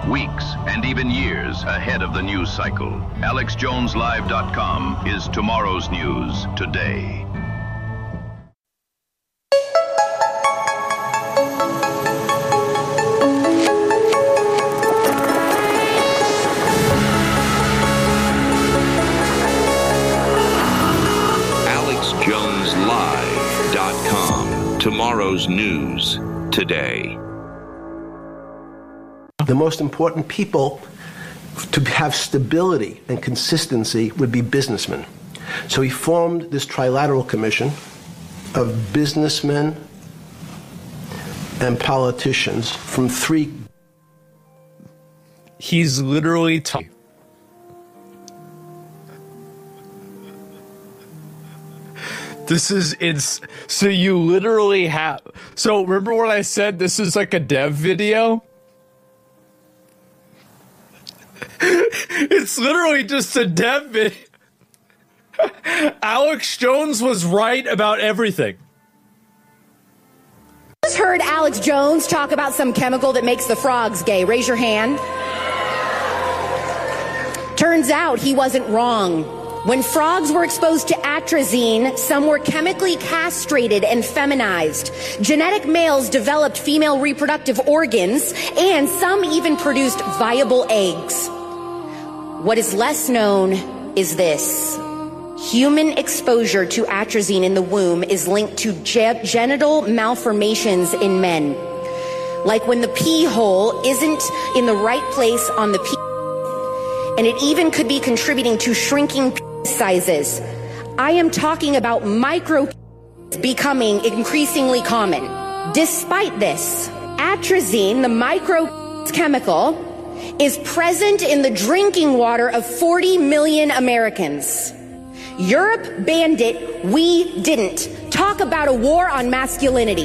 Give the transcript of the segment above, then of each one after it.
weeks, and even years ahead of the news cycle. AlexJonesLive.com is tomorrow's news today. AlexJonesLive.com. Tomorrow's news today. The most important people to have stability and consistency would be businessmen. So he formed this trilateral commission of businessmen and politicians from three. He's literally This is so you literally have. So remember what I said? This is like a dev video. It's literally just a dev video. Alex Jones was right about everything. Just heard Alex Jones talk about some chemical that makes the frogs gay. Raise your hand. Turns out he wasn't wrong. When frogs were exposed to atrazine, some were chemically castrated and feminized. Genetic males developed female reproductive organs, and some even produced viable eggs. What is less known is this. Human exposure to atrazine in the womb is linked to genital malformations in men. Like when the pee hole isn't in the right place on the pee, and it even could be contributing to shrinking sizes. I am talking about micro becoming increasingly common. Despite this, atrazine, the micro chemical, is present in the drinking water of 40 million Americans. Europe banned it, we didn't. Talk about a war on masculinity.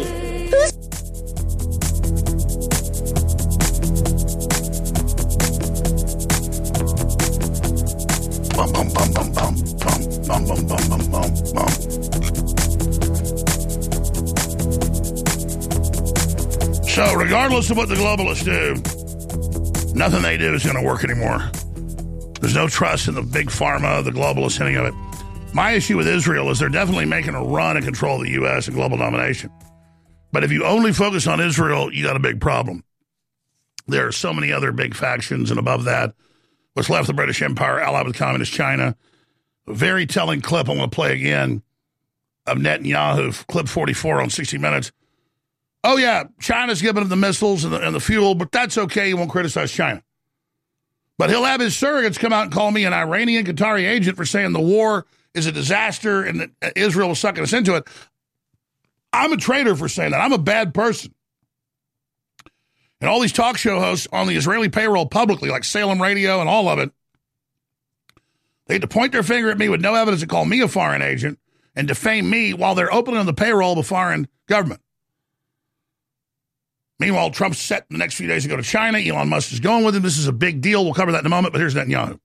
Bum, bum, bum, bum, bum, bum, bum, bum, bum, bum, bum, bum. So regardless of what the globalists do, nothing they do is going to work anymore. There's no trust in the big pharma, the globalists, any of it. My issue with Israel is they're definitely making a run and control of the U.S. and global domination. But if you only focus on Israel, you got a big problem. There are so many other big factions, and above that, what's left of the British Empire allied with Communist China. A very telling clip I want to play again of Netanyahu, clip 44 on 60 Minutes. Oh, yeah, China's giving him the missiles and the fuel, but that's okay. He won't criticize China. But he'll have his surrogates come out and call me an Iranian Qatari agent for saying the war is a disaster and that Israel was sucking us into it. I'm a traitor for saying that. I'm a bad person. And all these talk show hosts on the Israeli payroll publicly, like Salem Radio and all of it, they had to point their finger at me with no evidence to call me a foreign agent and defame me while they're opening on the payroll of a foreign government. Meanwhile, Trump's set in the next few days to go to China. Elon Musk is going with him. This is a big deal. We'll cover that in a moment, but here's Netanyahu.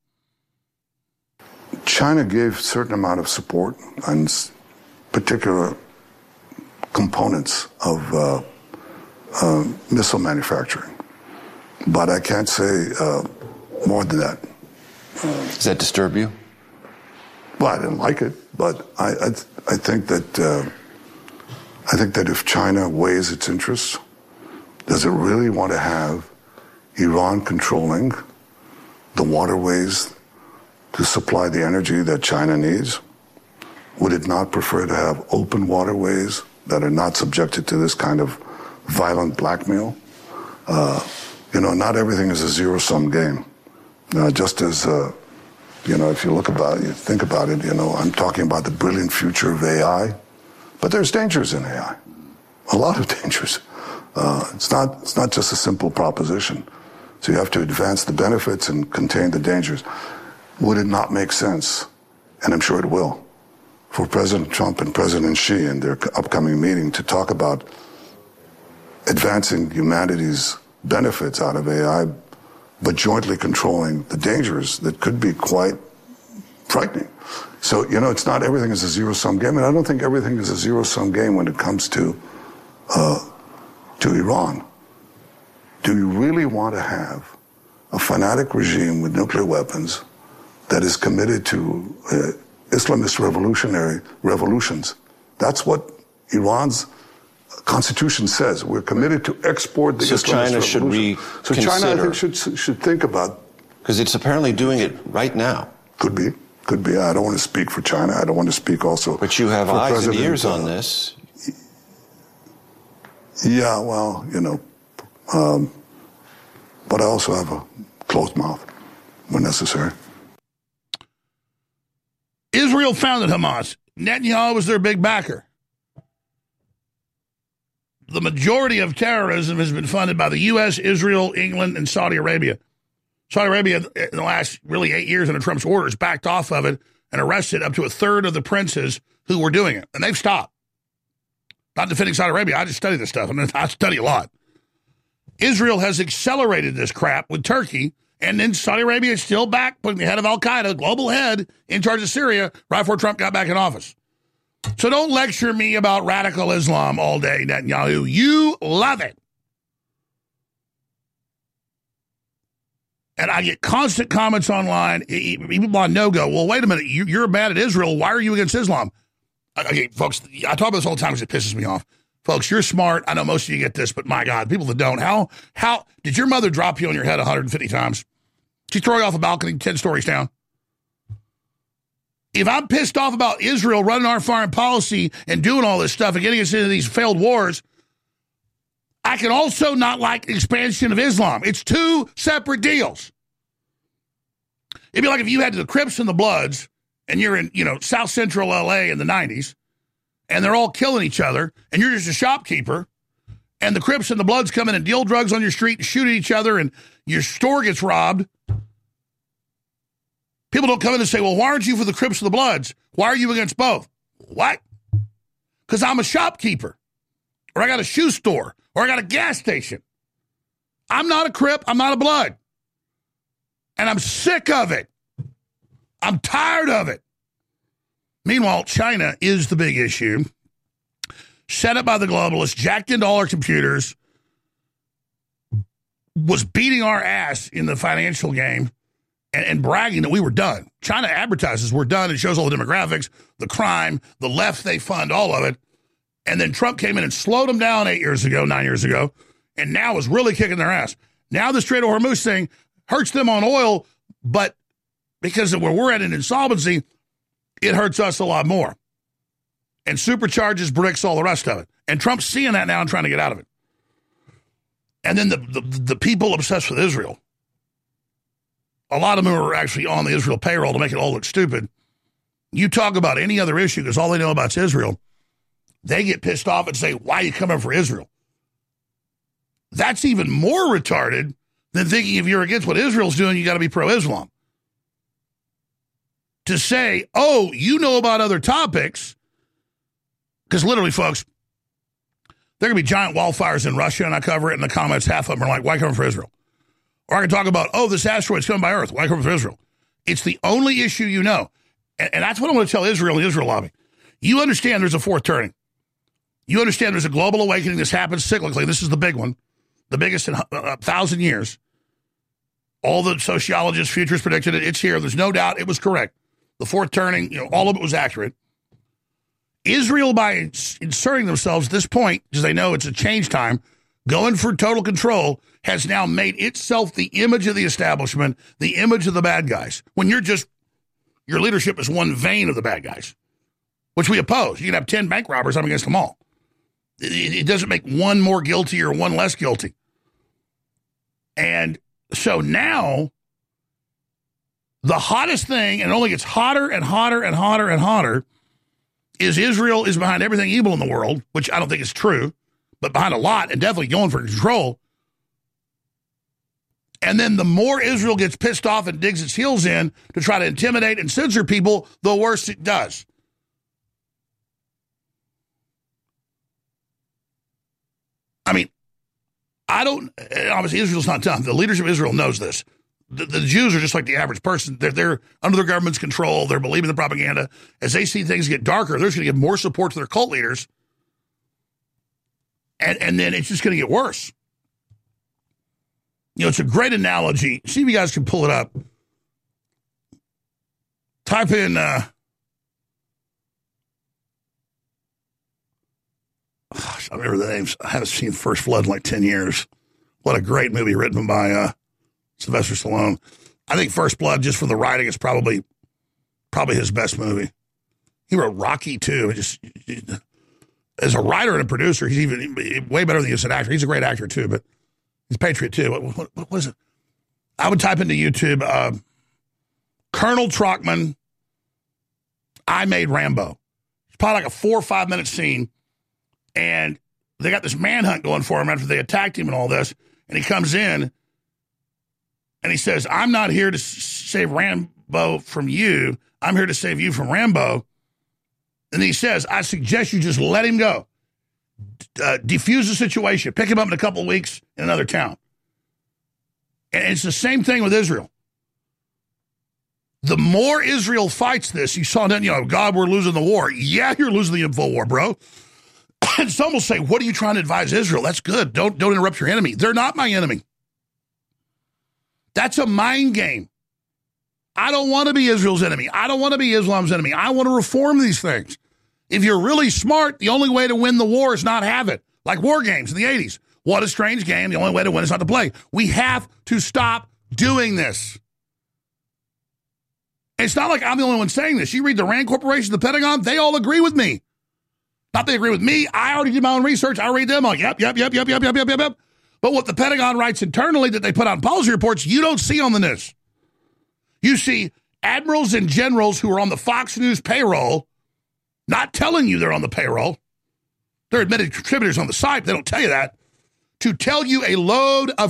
China gave a certain amount of support on particular components of missile manufacturing. But I can't say more than that. Does that disturb you? Well, I didn't like it, but I think that if China weighs its interests, does it really want to have Iran controlling the waterways to supply the energy that China needs? Would it not prefer to have open waterways that are not subjected to this kind of violent blackmail? Not everything is a zero-sum game. Just as, if you think about it, I'm talking about the brilliant future of AI, but there's dangers in AI, a lot of dangers. It's not just a simple proposition. So you have to advance the benefits and contain the dangers. Would it not make sense, and I'm sure it will, for President Trump and President Xi in their upcoming meeting to talk about advancing humanity's benefits out of AI, but jointly controlling the dangers that could be quite frightening. So, it's not everything is a zero-sum game, and I don't think everything is a zero-sum game when it comes to Iran. Do you really want to have a fanatic regime with nuclear weapons that is committed to Islamist revolutions. That's what Iran's constitution says. We're committed to export the Islamist China revolution. Should so China, I think, reconsider. should think about... Because it's apparently doing it right now. Could be. I don't want to speak for China. I don't want to speak also But you have for eyes President, and ears on this. Yeah, well, but I also have a closed mouth when necessary. Israel founded Hamas. Netanyahu was their big backer. The majority of terrorism has been funded by the U.S., Israel, England, and Saudi Arabia. Saudi Arabia, in the last really 8 years under Trump's orders, backed off of it and arrested up to a third of the princes who were doing it. And they've stopped. Not defending Saudi Arabia. I just study this stuff. I study a lot. Israel has accelerated this crap with Turkey, and then Saudi Arabia is still back, putting the head of al-Qaeda, global head, in charge of Syria right before Trump got back in office. So don't lecture me about radical Islam all day, Netanyahu. You love it. And I get constant comments online, even on no-go. Well, wait a minute. You're mad at Israel. Why are you against Islam? Okay, folks, I talk about this all the time because it pisses me off. Folks, you're smart. I know most of you get this, but my God, people that don't. How did your mother drop you on your head 150 times? Did she throw you off a balcony 10 stories down? If I'm pissed off about Israel running our foreign policy and doing all this stuff and getting us into these failed wars, I can also not like the expansion of Islam. It's two separate deals. It'd be like if you had the Crips and the Bloods and you're in, South Central LA in the 90s and they're all killing each other and you're just a shopkeeper and the Crips and the Bloods come in and deal drugs on your street and shoot at each other and your store gets robbed. People don't come in and say, well, why aren't you for the Crips or the Bloods? Why are you against both? What? Because I'm a shopkeeper, or I got a shoe store, or I got a gas station. I'm not a Crip. I'm not a Blood. And I'm sick of it. I'm tired of it. Meanwhile, China is the big issue. Set up by the globalists, jacked into all our computers, was beating our ass in the financial game, and bragging that we were done. China advertises we're done. It shows all the demographics, the crime, the left they fund, all of it. And then Trump came in and slowed them down 9 years ago, and now is really kicking their ass. Now the Strait of Hormuz thing hurts them on oil, but because of where we're at in insolvency, it hurts us a lot more. And supercharges BRICS, all the rest of it. And Trump's seeing that now and trying to get out of it. And then the people obsessed with Israel. A lot of them are actually on the Israel payroll to make it all look stupid. You talk about any other issue because all they know about is Israel. They get pissed off and say, why are you coming for Israel? That's even more retarded than thinking if you're against what Israel's doing, you got to be pro-Islam. To say, oh, you know about other topics, because literally, folks, there are going to be giant wildfires in Russia, and I cover it in the comments. Half of them are like, why come for Israel? Or I can talk about, oh, this asteroid's coming by Earth. Why come for Israel? It's the only issue you know. And that's what I want to tell Israel and the Israel lobby. You understand there's a fourth turning. You understand there's a global awakening. This happens cyclically. This is the big one, the biggest in 1,000 years. All the sociologists, futurists predicted it. It's here. There's no doubt it was correct. The fourth turning, all of it was accurate. Israel, by inserting themselves at this point, because they know it's a change time, going for total control, has now made itself the image of the establishment, the image of the bad guys. When your leadership is one vein of the bad guys, which we oppose. You can have 10 bank robbers, I'm against them all. It doesn't make one more guilty or one less guilty. And so now, the hottest thing, and it only gets hotter and hotter and hotter and hotter, is Israel is behind everything evil in the world, which I don't think is true, but behind a lot and definitely going for control. And then the more Israel gets pissed off and digs its heels in to try to intimidate and censor people, the worse it does. I mean, obviously Israel's not done. The leadership of Israel knows this. The Jews are just like the average person. They're under their government's control. They're believing the propaganda. As they see things get darker, they're just going to give more support to their cult leaders. And then it's just going to get worse. You know, it's a great analogy. See if you guys can pull it up. Type in, I remember the names. I haven't seen First Blood in like 10 years. What a great movie written by Sylvester Stallone. I think First Blood, just for the writing, is probably his best movie. He wrote Rocky, too. As a writer and a producer, he's even way better than he is an actor. He's a great actor, too, but he's a patriot, too. What was it? I would type into YouTube, Colonel Trockman, I Made Rambo. It's probably like a 4 or 5 minute scene, and they got this manhunt going for him after they attacked him and all this, and he comes in, and he says, I'm not here to save Rambo from you. I'm here to save you from Rambo. And he says, I suggest you just let him go. Defuse the situation. Pick him up in a couple of weeks in another town. And it's the same thing with Israel. The more Israel fights this, you saw that, God, we're losing the war. Yeah, you're losing the info war, bro. And some will say, what are you trying to advise Israel? That's good. Don't interrupt your enemy. They're not my enemy. That's a mind game. I don't want to be Israel's enemy. I don't want to be Islam's enemy. I want to reform these things. If you're really smart, the only way to win the war is not have it. Like war games in the 80s. What a strange game. The only way to win is not to play. We have to stop doing this. It's not like I'm the only one saying this. You read the RAND Corporation, the Pentagon, they all agree with me. Not they agree with me. I already did my own research. I read them. I'm like, yep. But what the Pentagon writes internally that they put on policy reports, you don't see on the news. You see admirals and generals who are on the Fox News payroll not telling you they're on the payroll. They're admitted contributors on the site. They don't tell you that. To tell you a load of